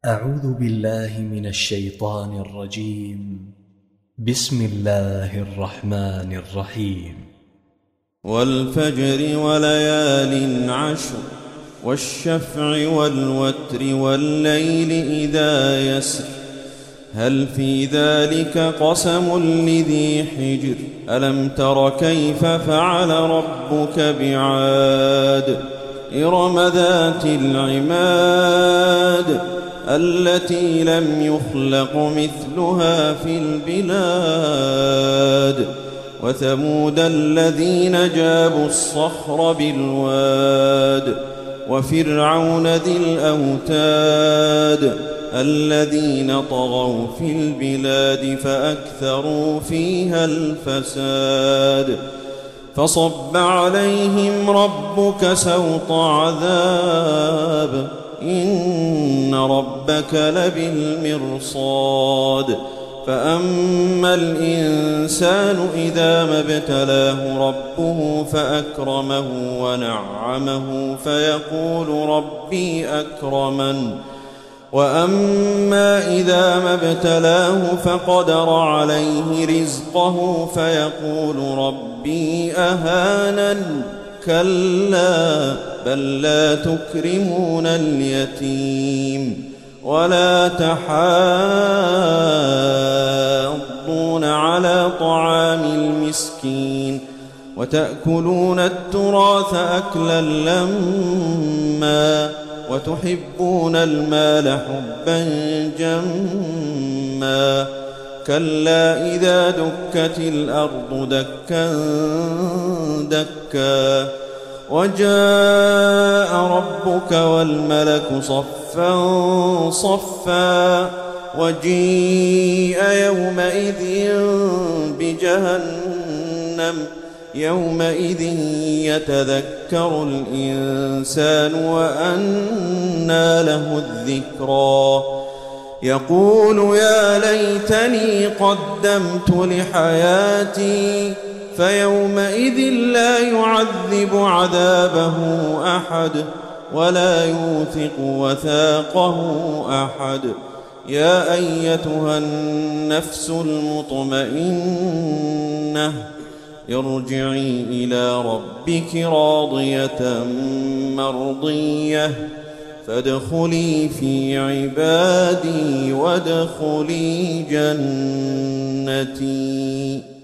أعوذ بالله من الشيطان الرجيم. بسم الله الرحمن الرحيم. والفجر وليال عشر والشفع والوتر والليل إذا يسر هل في ذلك قسم لذي حجر ألم تر كيف فعل ربك بعاد إرم ذات العماد التي لم يخلق مثلها في البلاد وثمود الذين جابوا الصخر بالواد وفرعون ذي الأوتاد الذين طغوا في البلاد فأكثروا فيها الفساد فصب عليهم ربك سوط عذاب إن ربك لبالمرصاد فأما الإنسان إذا ما ابتلاه ربه فأكرمه ونعمه فيقول ربي أكرمن وأما إذا ما ابتلاه فقدر عليه رزقه فيقول ربي أهانن كلا بل لا تكرمون اليتيم ولا تحاضون على طعام المسكين وتأكلون التراث أكلا لما وتحبون المال حبا جما كلا إذا دكت الأرض دكا دكا وجاء ربك والملك صفا صفا وجيء يومئذ بجهنم يومئذ يتذكر الإنسان وأنى له الذكرى يقول يا ليتني قدمت لحياتي فيومئذ لا يعذب عذابه أحد ولا يوثق وثاقه أحد يا أيتها النفس المطمئنة ارجعي إلى ربك راضية مرضية فادخلي في عبادي وادخلي جنتي.